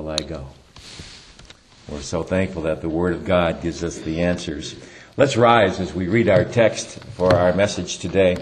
shall I go? We're so thankful that the Word of God gives us the answers. Let's rise as we read our text for our message today.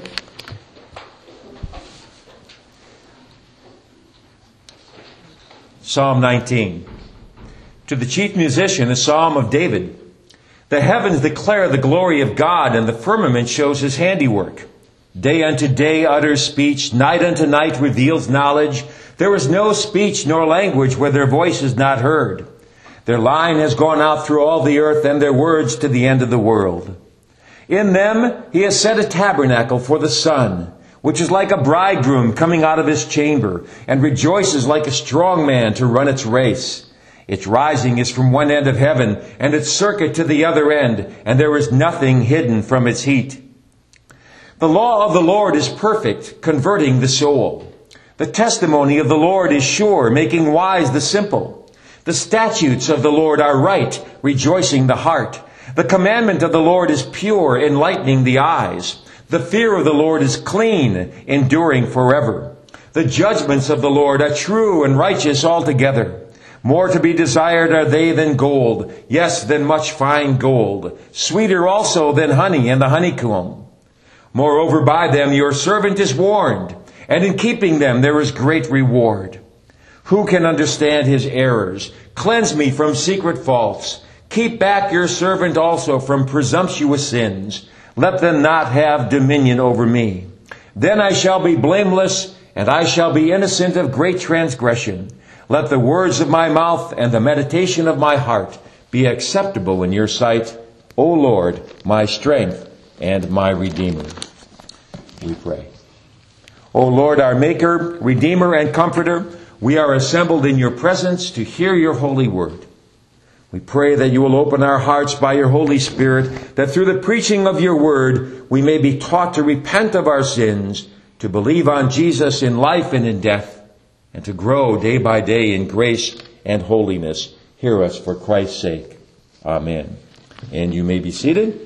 Psalm 19. To the chief musician, a psalm of David. The heavens declare the glory of God, and the firmament shows his handiwork. Day unto day utters speech, night unto night reveals knowledge. There is no speech nor language where their voice is not heard. Their line has gone out through all the earth, and their words to the end of the world. In them he has set a tabernacle for the sun, which is like a bridegroom coming out of his chamber, and rejoices like a strong man to run its race. Its rising is from one end of heaven, and its circuit to the other end, and there is nothing hidden from its heat. The law of the Lord is perfect, converting the soul. The testimony of the Lord is sure, making wise the simple. The statutes of the Lord are right, rejoicing the heart. The commandment of the Lord is pure, enlightening the eyes. The fear of the Lord is clean, enduring forever. The judgments of the Lord are true and righteous altogether. More to be desired are they than gold, yes, than much fine gold. Sweeter also than honey and the honeycomb. Moreover, by them your servant is warned, and in keeping them there is great reward. Who can understand his errors? Cleanse me from secret faults. Keep back your servant also from presumptuous sins. Let them not have dominion over me. Then I shall be blameless, and I shall be innocent of great transgression. Let the words of my mouth and the meditation of my heart be acceptable in your sight, O Lord, my strength and my Redeemer. We pray. O Lord, our Maker, Redeemer, and Comforter, we are assembled in your presence to hear your holy word. We pray that you will open our hearts by your Holy Spirit, that through the preaching of your word we may be taught to repent of our sins, to believe on Jesus in life and in death, and to grow day by day in grace and holiness. Hear us for Christ's sake. Amen. And you may be seated.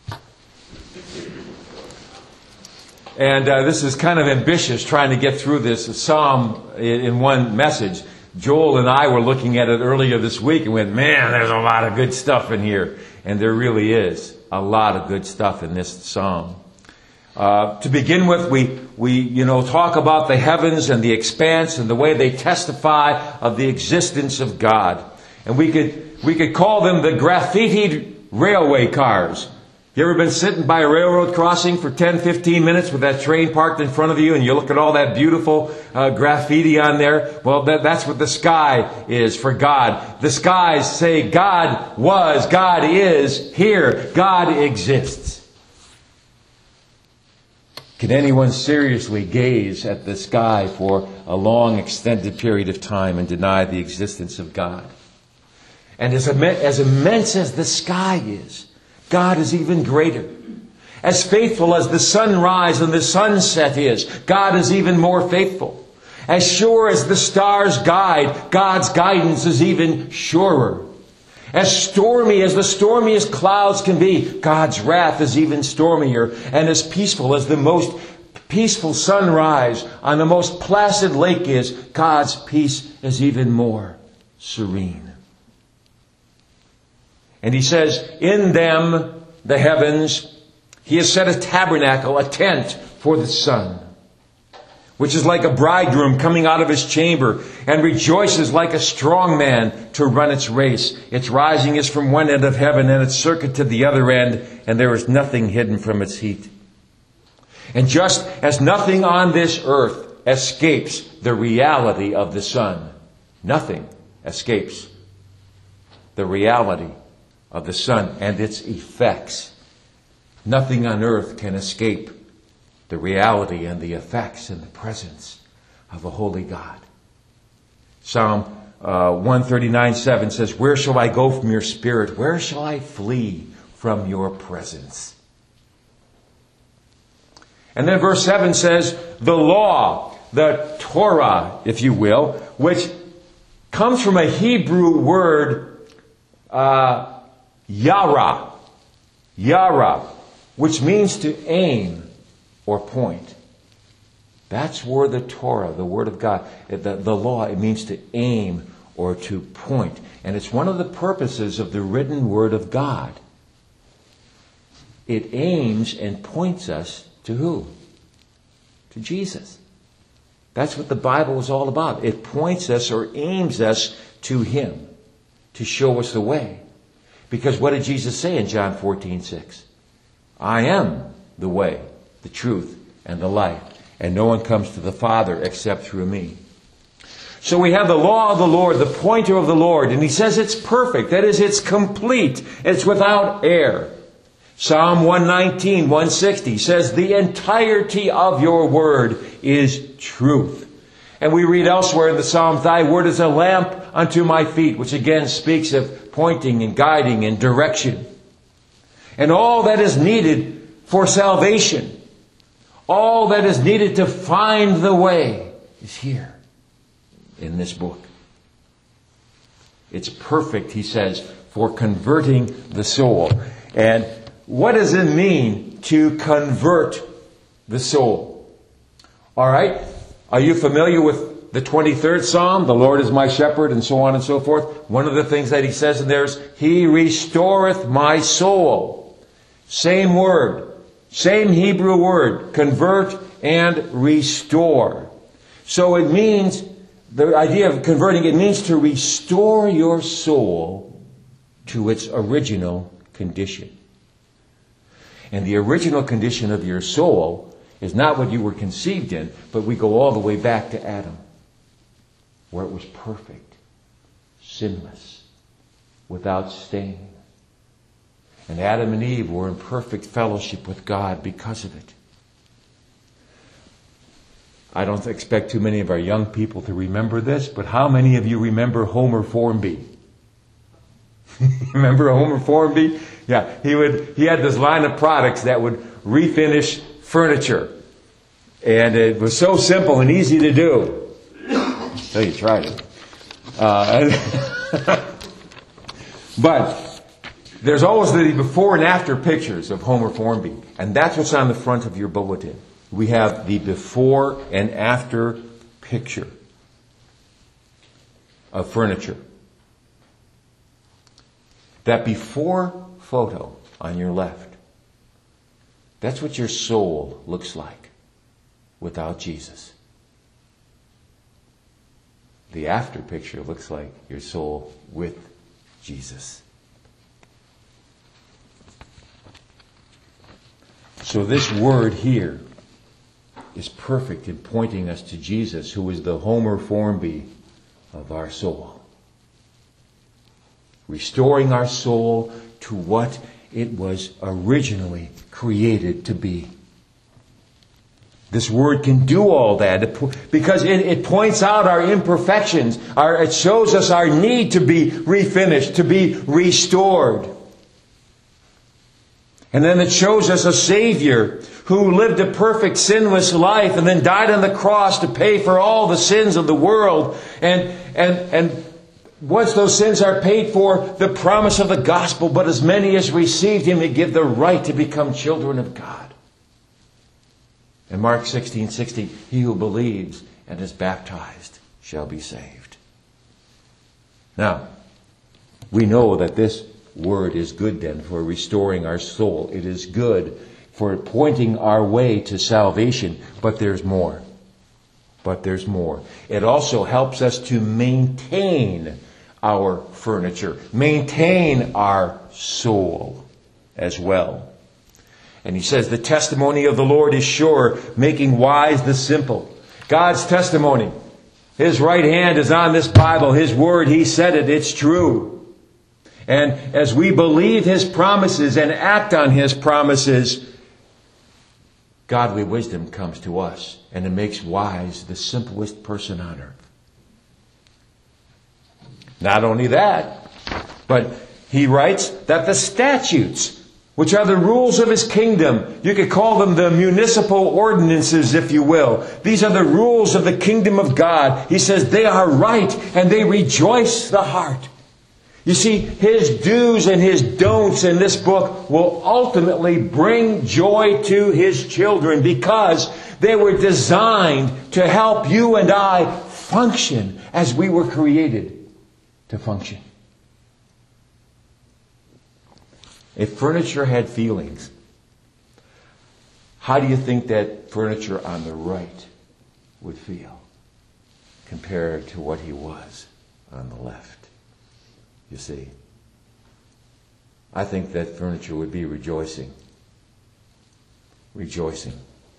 And this is kind of ambitious, trying to get through this psalm in one message. Joel and I were looking at it earlier this week and went, man, there's a lot of good stuff in here. And there really is a lot of good stuff in this psalm. To begin with, we talk about the heavens and the expanse and the way they testify of the existence of God. And we could call them the graffitied railway cars. You ever been sitting by a railroad crossing for 10, 15 minutes with that train parked in front of you and you look at all that beautiful graffiti on there? Well, that's what the sky is for God. The skies say God was, God is here, God exists. Can anyone seriously gaze at the sky for a long, extended period of time and deny the existence of God? And as immense as the sky is, God is even greater. As faithful as the sunrise and the sunset is, God is even more faithful. As sure as the stars guide, God's guidance is even surer. As stormy as the stormiest clouds can be, God's wrath is even stormier. And as peaceful as the most peaceful sunrise on the most placid lake is, God's peace is even more serene. And he says, in them, the heavens, he has set a tabernacle, a tent for the sun, which is like a bridegroom coming out of his chamber, and rejoices like a strong man to run its race. Its rising is from one end of heaven, and its circuit to the other end, and there is nothing hidden from its heat. And just as nothing on this earth escapes the reality of the sun, nothing escapes the reality of the sun and its effects. Nothing on earth can escape the reality and the effects and the presence of a holy God. Psalm 139:7 says, where shall I go from your spirit? Where shall I flee from your presence? And then verse 7 says, the law, the Torah, if you will, which comes from a Hebrew word, yara, which means to aim or point. That's where the Torah, the Word of God, the law, it means to aim or to point. And it's one of the purposes of the written Word of God. It aims and points us to who? To Jesus. That's what the Bible is all about. It points us or aims us to Him to show us the way. Because what did Jesus say in John 14:6? I am the way, the truth, and the life. And no one comes to the Father except through me. So we have the law of the Lord, the pointer of the Lord. And He says it's perfect. That is, it's complete. It's without error. Psalm 119, 160 says, the entirety of your word is truth. And we read elsewhere in the Psalms, thy word is a lamp unto my feet, which again speaks of pointing and guiding and direction. And all that is needed for salvation, all that is needed to find the way is here in this book. It's perfect, he says, for converting the soul. And what does it mean to convert the soul? All right. Are you familiar with the 23rd Psalm? The Lord is my shepherd, and so on and so forth. One of the things that he says in there is, He restoreth my soul. Same word. Same Hebrew word. Convert and restore. So it means, the idea of converting, it means to restore your soul to its original condition. And the original condition of your soul is not what you were conceived in, but we go all the way back to Adam, where it was perfect, sinless, without stain. And Adam and Eve were in perfect fellowship with God because of it. I don't expect too many of our young people to remember this, but how many of you remember Homer Formby? Remember Homer Formby? Yeah, he had this line of products that would refinish furniture. And it was so simple and easy to do. Until you tried it. But there's always the before and after pictures of Homer Formby. And that's what's on the front of your bulletin. We have the before and after picture of furniture. That before photo on your left, that's what your soul looks like without Jesus. The after picture looks like your soul with Jesus. So this word here is perfect in pointing us to Jesus, who is the Homer Formby of our soul. Restoring our soul to what it was originally created to be. This word can do all that because it points out our imperfections. It shows us our need to be refinished, to be restored. And then it shows us a Savior who lived a perfect sinless life and then died on the cross to pay for all the sins of the world. And once those sins are paid for, the promise of the gospel, but as many as received Him, He give the right to become children of God. In Mark 16:16, he who believes and is baptized shall be saved. Now, we know that this word is good then for restoring our soul. It is good for pointing our way to salvation, but there's more. But there's more. It also helps us to maintain our furniture, maintain our soul as well. And he says, the testimony of the Lord is sure, making wise the simple. God's testimony. His right hand is on this Bible. His word, He said it. It's true. And as we believe His promises and act on His promises, godly wisdom comes to us. And it makes wise the simplest person on earth. Not only that, but he writes that the statutes, which are the rules of His kingdom, you could call them the municipal ordinances, if you will. These are the rules of the kingdom of God. He says they are right and they rejoice the heart. You see, His do's and His don'ts in this book will ultimately bring joy to His children because they were designed to help you and I function as we were created to function. If furniture had feelings, how do you think that furniture on the right would feel compared to what he was on the left? You see, I think that furniture would be rejoicing. Rejoicing.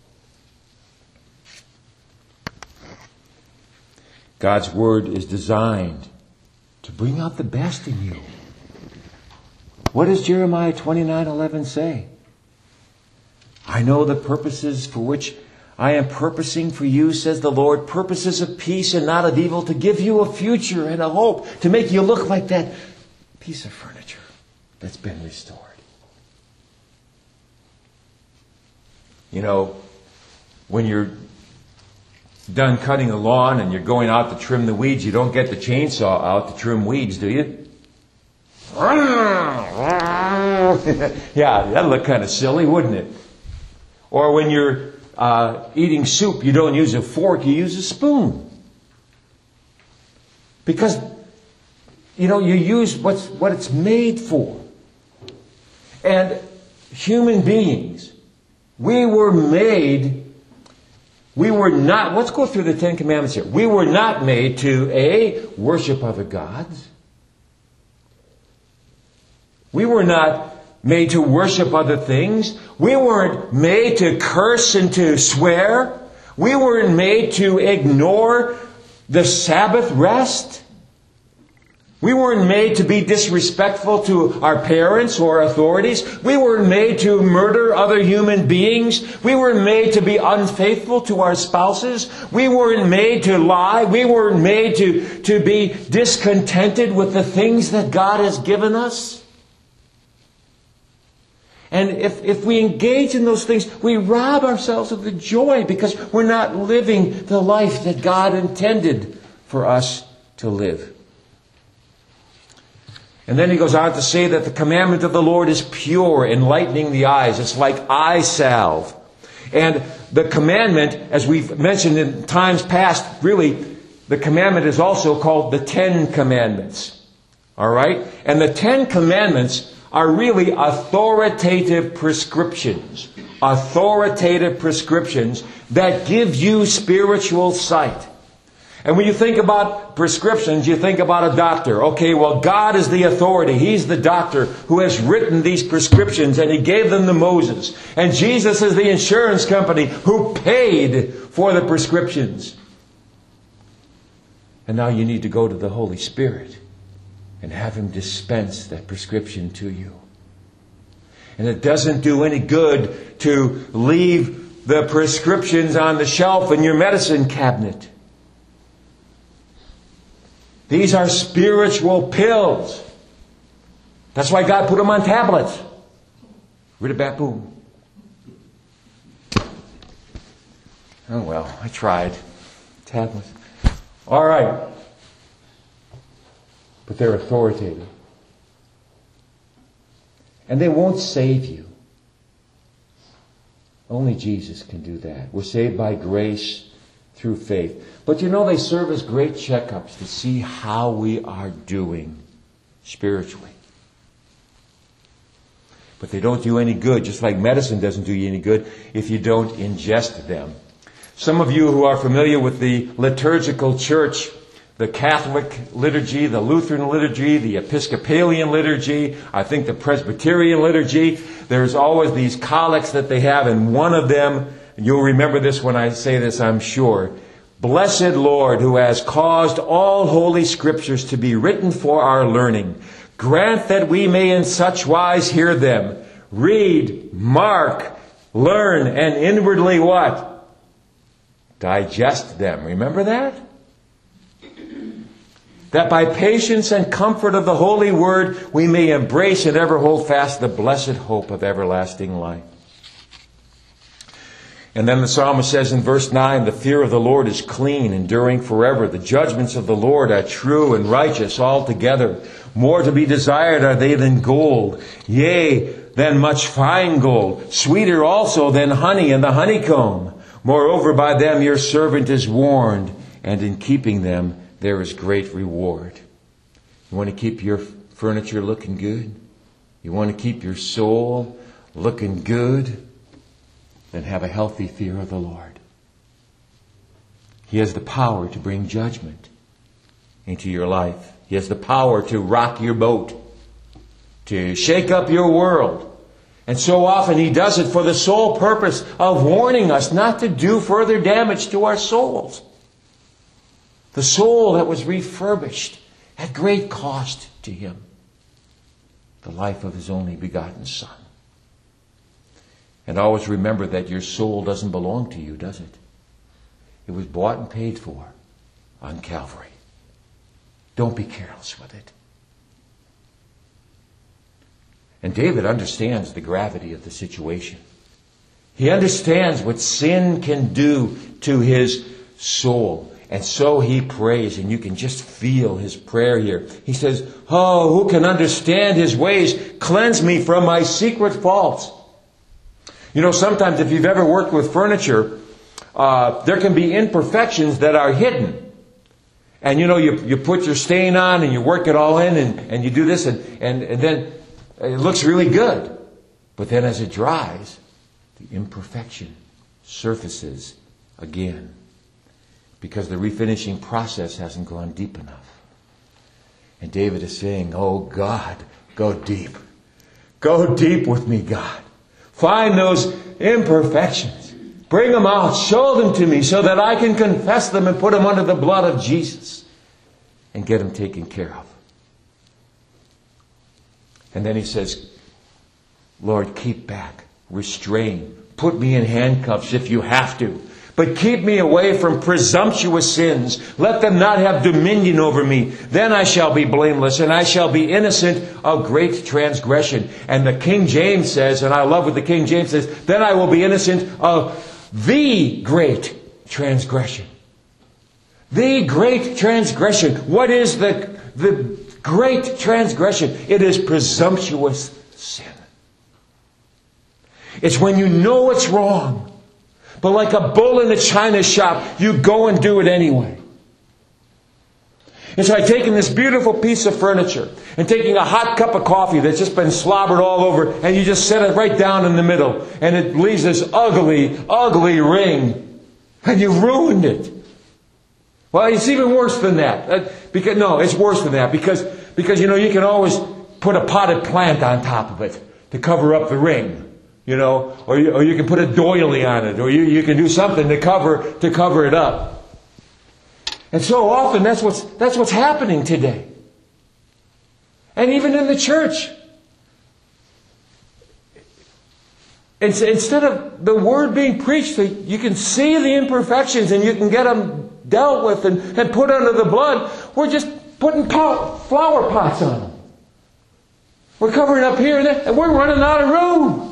God's Word is designed to bring out the best in you. What does Jeremiah 29:11 say? I know the purposes for which I am purposing for you, says the Lord, purposes of peace and not of evil, to give you a future and a hope, to make you look like that piece of furniture that's been restored. You know, when you're done cutting the lawn and you're going out to trim the weeds, you don't get the chainsaw out to trim weeds, do you? Yeah, that'd look kind of silly, wouldn't it? Or when you're eating soup, you don't use a fork, you use a spoon. Because, you know, you use what it's made for. And human beings, we were not, let's go through the Ten Commandments here. We were not made to, A, worship other gods. We were not made to worship other things. We weren't made to curse and to swear. We weren't made to ignore the Sabbath rest. We weren't made to be disrespectful to our parents or authorities. We weren't made to murder other human beings. We weren't made to be unfaithful to our spouses. We weren't made to lie. We weren't made to be discontented with the things that God has given us. And if we engage in those things, we rob ourselves of the joy because we're not living the life that God intended for us to live. And then he goes on to say that the commandment of the Lord is pure, enlightening the eyes. It's like eye salve. And the commandment, as we've mentioned in times past, really, the commandment is also called the Ten Commandments. All right? And the Ten Commandments are really authoritative prescriptions. Authoritative prescriptions that give you spiritual sight. And when you think about prescriptions, you think about a doctor. Okay, well, God is the authority. He's the doctor who has written these prescriptions, and He gave them to Moses. And Jesus is the insurance company who paid for the prescriptions. And now you need to go to the Holy Spirit and have Him dispense that prescription to you. And it doesn't do any good to leave the prescriptions on the shelf in your medicine cabinet. These are spiritual pills. That's why God put them on tablets. Rid-a-bat-boom. Oh well, I tried. Tablets. All right. But they're authoritative. And they won't save you. Only Jesus can do that. We're saved by grace through faith. But you know, they serve as great checkups to see how we are doing spiritually. But they don't do any good, just like medicine doesn't do you any good if you don't ingest them. Some of you who are familiar with the liturgical church, the Catholic liturgy, the Lutheran liturgy, the Episcopalian liturgy, I think the Presbyterian liturgy, there's always these collects that they have, and one of them, you'll remember this when I say this, I'm sure. Blessed Lord, who has caused all holy scriptures to be written for our learning, grant that we may in such wise hear them, read, mark, learn, and inwardly what? Digest them. Remember that? That by patience and comfort of the Holy Word we may embrace and ever hold fast the blessed hope of everlasting life. And then the psalmist says in verse 9, the fear of the Lord is clean, enduring forever. The judgments of the Lord are true and righteous altogether. More to be desired are they than gold, yea, than much fine gold. Sweeter also than honey and the honeycomb. Moreover, by them your servant is warned, and in keeping them there is great reward. You want to keep your furniture looking good? You want to keep your soul looking good? Then have a healthy fear of the Lord. He has the power to bring judgment into your life. He has the power to rock your boat, to shake up your world. And so often He does it for the sole purpose of warning us not to do further damage to our souls. The soul that was refurbished at great cost to Him. The life of His only begotten Son. And always remember that your soul doesn't belong to you, does it? It was bought and paid for on Calvary. Don't be careless with it. And David understands the gravity of the situation. He understands what sin can do to his soul. And so he prays, and you can just feel his prayer here. He says, "Oh, who can understand His ways? Cleanse me from my secret faults." You know, sometimes if you've ever worked with furniture, there can be imperfections that are hidden. And you know, you put your stain on and you work it all in and you do this and then it looks really good. But then as it dries, the imperfection surfaces again. Because the refinishing process hasn't gone deep enough. And David is saying, "Oh God, go deep. Go deep with me, God. Find those imperfections. Bring them out. Show them to me so that I can confess them and put them under the blood of Jesus and get them taken care of." And then he says, "Lord, keep back, restrain, put me in handcuffs if you have to. But keep me away from presumptuous sins. Let them not have dominion over me. Then I shall be blameless, and I shall be innocent of great transgression." And the King James says, and I love what the King James says, "Then I will be innocent of the great transgression." The great transgression. What is the great transgression? It is presumptuous sin. It's when you know it's wrong, but like a bull in a china shop, you go and do it anyway. It's like taking this beautiful piece of furniture and taking a hot cup of coffee that's just been slobbered all over, and you just set it right down in the middle, and it leaves this ugly, ugly ring, and you ruined it. Well, it's even worse than that. It's worse than that because you know, you can always put a potted plant on top of it to cover up the ring. You know, or you can put a doily on it, or you can do something to cover it up. And so often that's what's happening today. And even in the church. Instead of the Word being preached, you can see the imperfections and you can get them dealt with and put under the blood. We're just putting flower pots on them. We're covering up here and there, and we're running out of room.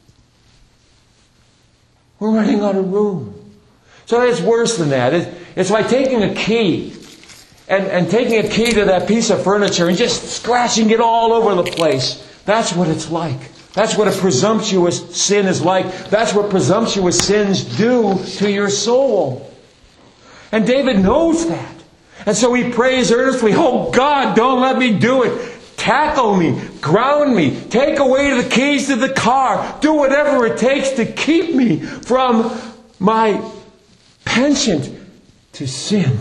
We're running out of room. So it's worse than that. It's like taking a key and taking a key to that piece of furniture and just scratching it all over the place. That's what it's like. That's what a presumptuous sin is like. That's what presumptuous sins do to your soul. And David knows that. And so he prays earnestly, "Oh God, don't let me do it. Tackle me, ground me, take away the keys to the car, do whatever it takes to keep me from my penchant to sin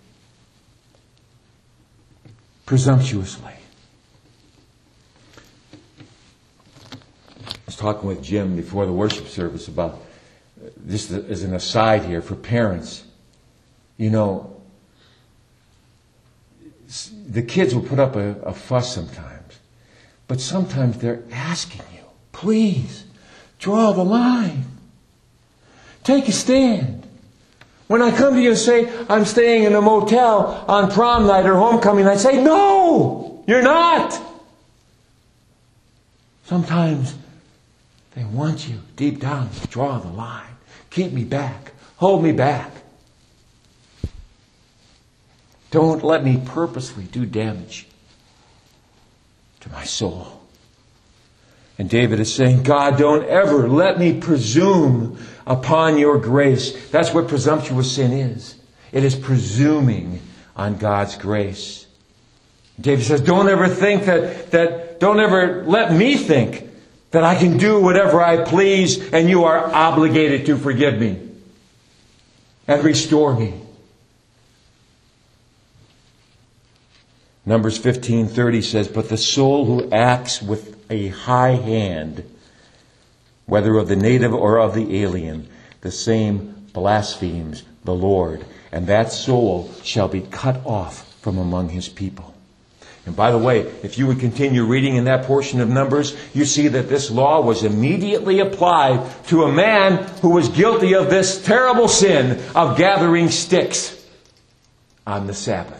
presumptuously." I was talking with Jim before the worship service about, just as an aside here for parents, you know, the kids will put up a fuss sometimes. But sometimes they're asking you, "Please, draw the line. Take a stand. When I come to you and say, I'm staying in a motel on prom night or homecoming, I say, no, you're not." Sometimes they want you deep down to draw the line. Keep me back. Hold me back. Don't let me purposely do damage to my soul. And David is saying, "God, don't ever let me presume upon your grace." That's what presumptuous sin is. It is presuming on God's grace. David says, don't ever think don't ever let me think that I can do whatever I please and you are obligated to forgive me and restore me. Numbers 15:30 says, but the soul who acts with a high hand, whether of the native or of the alien, the same blasphemes the Lord, and that soul shall be cut off from among his people. And by the way, if you would continue reading in that portion of Numbers, you see that this law was immediately applied to a man who was guilty of this terrible sin of gathering sticks on the Sabbath.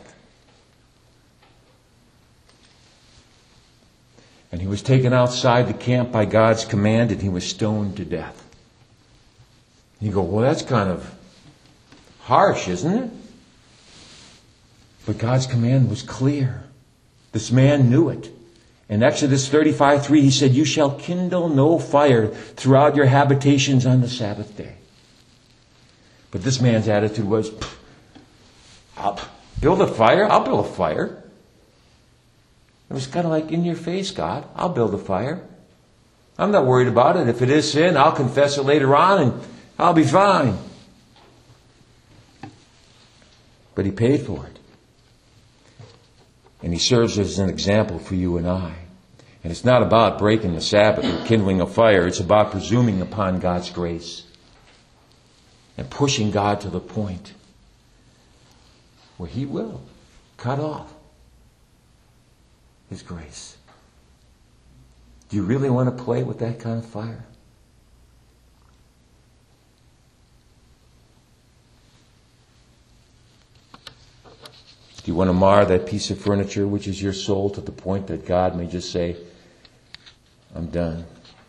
And he was taken outside the camp by God's command and he was stoned to death. You go, well, that's kind of harsh, isn't it? But God's command was clear. This man knew it. In Exodus 35:3, he said, you shall kindle no fire throughout your habitations on the Sabbath day. But this man's attitude was, I'll build a fire. I'll build a fire. It was kind of like, in your face, God. I'll build a fire. I'm not worried about it. If it is sin, I'll confess it later on and I'll be fine. But he paid for it. And he serves as an example for you and I. And it's not about breaking the Sabbath or kindling a fire. It's about presuming upon God's grace and pushing God to the point where he will cut off his grace. Do you really want to play with that kind of fire? Do you want to mar that piece of furniture which is your soul to the point that God may just say, I'm done?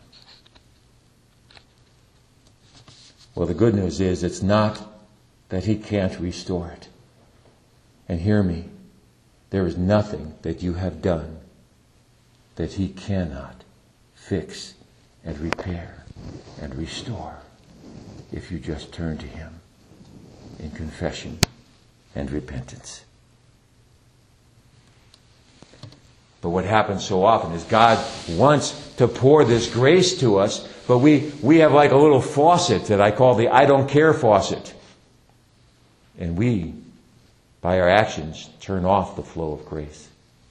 Well, the good news is it's not that he can't restore it. And hear me, there is nothing that you have done that he cannot fix and repair and restore if you just turn to him in confession and repentance. But what happens so often is God wants to pour this grace to us, but we have like a little faucet that I call the I don't care faucet. And we, by our actions, turn off the flow of grace.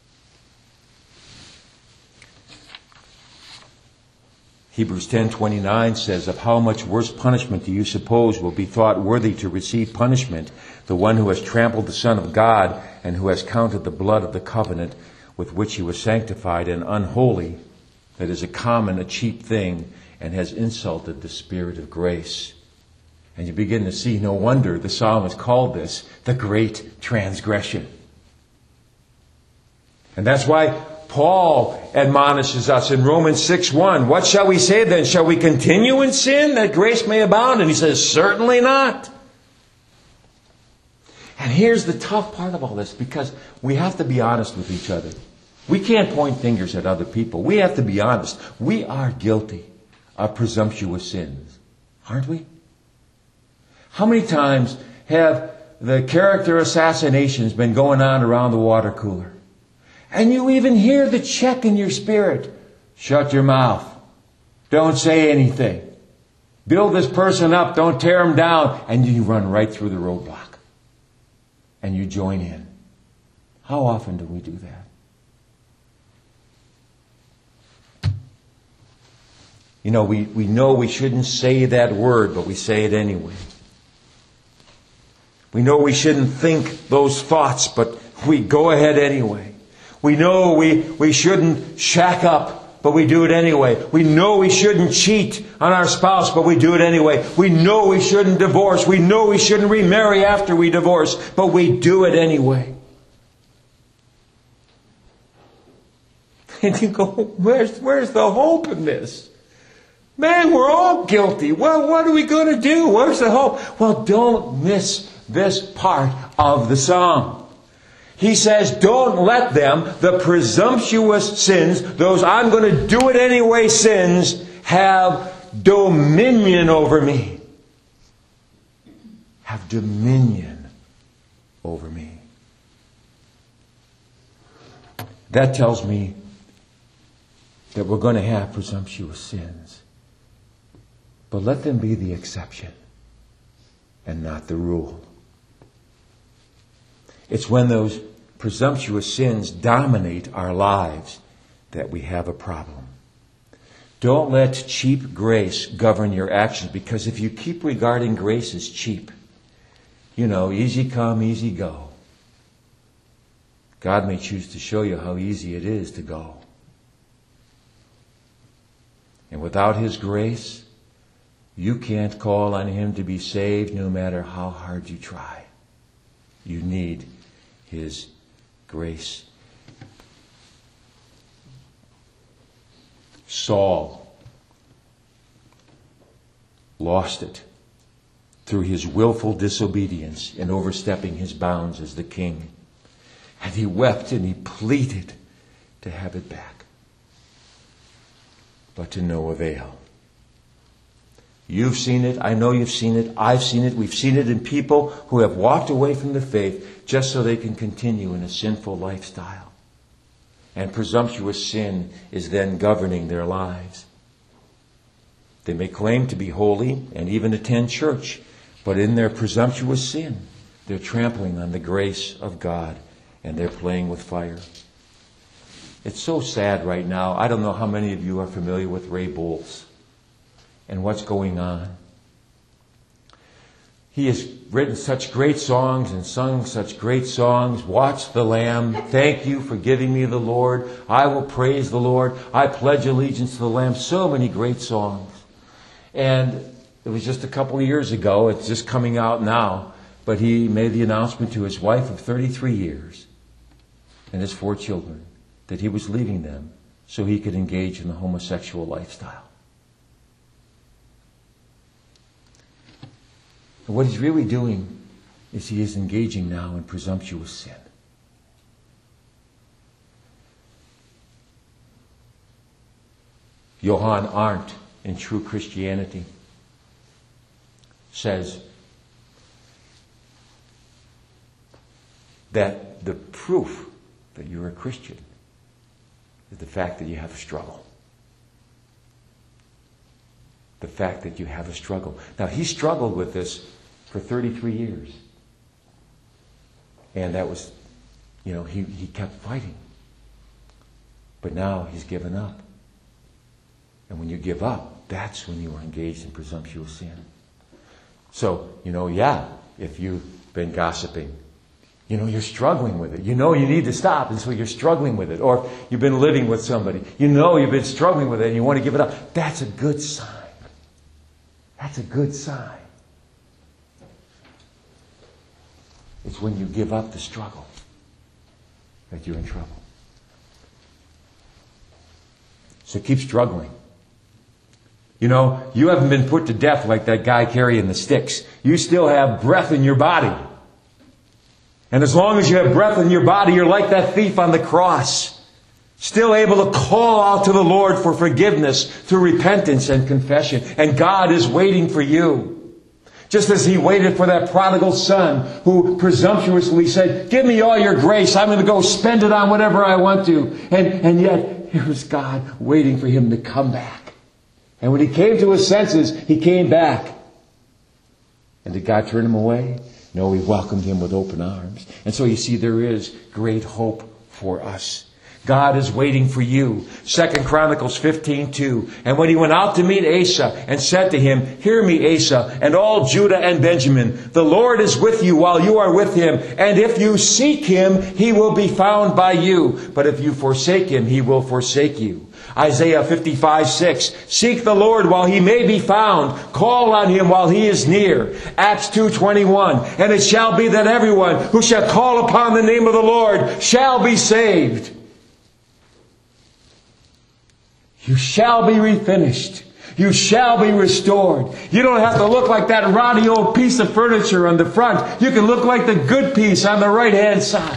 Hebrews 10:29 says, of how much worse punishment do you suppose will be thought worthy to receive punishment the one who has trampled the Son of God and who has counted the blood of the covenant with which he was sanctified and unholy, that is a common, a cheap thing, and has insulted the Spirit of grace. And you begin to see, no wonder the psalmist called this the great transgression. And that's why Paul admonishes us in Romans 6:1. What shall we say then? Shall we continue in sin that grace may abound? And he says, certainly not. And here's the tough part of all this, because we have to be honest with each other. We can't point fingers at other people. We have to be honest. We are guilty of presumptuous sins, aren't we? How many times have the character assassinations been going on around the water cooler? And you even hear the check in your spirit. Shut your mouth. Don't say anything. Build this person up. Don't tear him down. And you run right through the roadblock. And you join in. How often do we do that? You know we shouldn't say that word, but we say it anyway. We know we shouldn't think those thoughts, but we go ahead anyway. We know we shouldn't shack up, but we do it anyway. We know we shouldn't cheat on our spouse, but we do it anyway. We know we shouldn't divorce. We know we shouldn't remarry after we divorce, but we do it anyway. And you go, where's the hope in this? Man, we're all guilty. Well, what are we going to do? Where's the hope? Well, don't miss this part of the psalm. He says, don't let them, the presumptuous sins, those I'm going to do it anyway sins, have dominion over me. Have dominion over me. That tells me that we're going to have presumptuous sins. But let them be the exception and not the rule. It's when those presumptuous sins dominate our lives that we have a problem. Don't let cheap grace govern your actions, because if you keep regarding grace as cheap, easy come, easy go, God may choose to show you how easy it is to go. And without His grace, you can't call on Him to be saved no matter how hard you try. You need His grace. Saul lost it through his willful disobedience and overstepping his bounds as the king. And he wept and he pleaded to have it back. But to no avail. You've seen it. I know you've seen it. I've seen it. We've seen it in people who have walked away from the faith just so they can continue in a sinful lifestyle. And presumptuous sin is then governing their lives. They may claim to be holy and even attend church, but in their presumptuous sin, they're trampling on the grace of God and they're playing with fire. It's so sad right now. I don't know how many of you are familiar with Ray Bowles and what's going on. He has written such great songs and sung such great songs. Watch the Lamb. Thank you for giving me the Lord. I will praise the Lord. I pledge allegiance to the Lamb. So many great songs. And it was just a couple of years ago. It's just coming out now. But he made the announcement to his wife of 33 years and his 4 children that he was leaving them so he could engage in the homosexual lifestyle. And what he's really doing is he is engaging now in presumptuous sin. Johann Arndt, in True Christianity, says that the proof that you're a Christian is the fact that you have a struggle. The fact that you have a struggle. Now, he struggled with this for 33 years. And that was, he kept fighting. But now he's given up. And when you give up, that's when you are engaged in presumptuous sin. So, if you've been gossiping, you're struggling with it. You need to stop, and so you're struggling with it. Or you've been living with somebody. You've been struggling with it, and you want to give it up. That's a good sign. That's a good sign. It's when you give up the struggle that you're in trouble. So keep struggling. You haven't been put to death like that guy carrying the sticks. You still have breath in your body. And as long as you have breath in your body, you're like that thief on the cross. Still able to call out to the Lord for forgiveness through repentance and confession. And God is waiting for you. Just as He waited for that prodigal son who presumptuously said, give me all your grace. I'm going to go spend it on whatever I want to. And yet, here was God waiting for him to come back. And when he came to his senses, he came back. And did God turn him away? No, He welcomed him with open arms. And so you see, there is great hope for us. God is waiting for you. 2 Chronicles 15:2. And when he went out to meet Asa and said to him, hear me, Asa, and all Judah and Benjamin, the Lord is with you while you are with him. And if you seek him, he will be found by you. But if you forsake him, he will forsake you. Isaiah 55:6. Seek the Lord while he may be found. Call on him while he is near. Acts 2:21. And it shall be that everyone who shall call upon the name of the Lord shall be saved. You shall be refinished. You shall be restored. You don't have to look like that rotty old piece of furniture on the front. You can look like the good piece on the right-hand side.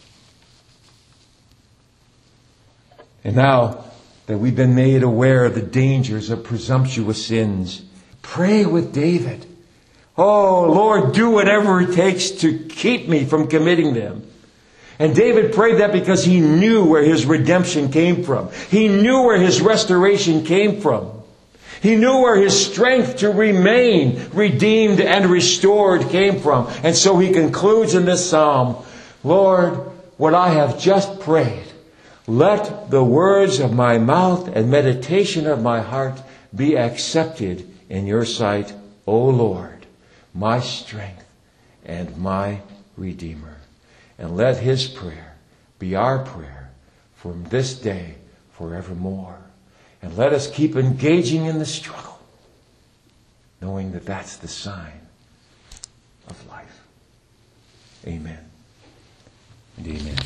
And now that we've been made aware of the dangers of presumptuous sins, pray with David. Oh, Lord, do whatever it takes to keep me from committing them. And David prayed that because he knew where his redemption came from. He knew where his restoration came from. He knew where his strength to remain redeemed and restored came from. And so he concludes in this psalm, Lord, what I have just prayed, let the words of my mouth and meditation of my heart be accepted in your sight, O Lord, my strength and my Redeemer. And let his prayer be our prayer from this day forevermore. And let us keep engaging in the struggle, knowing that that's the sign of life. Amen and amen.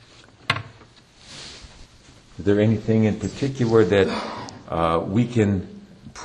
Is there anything in particular that we can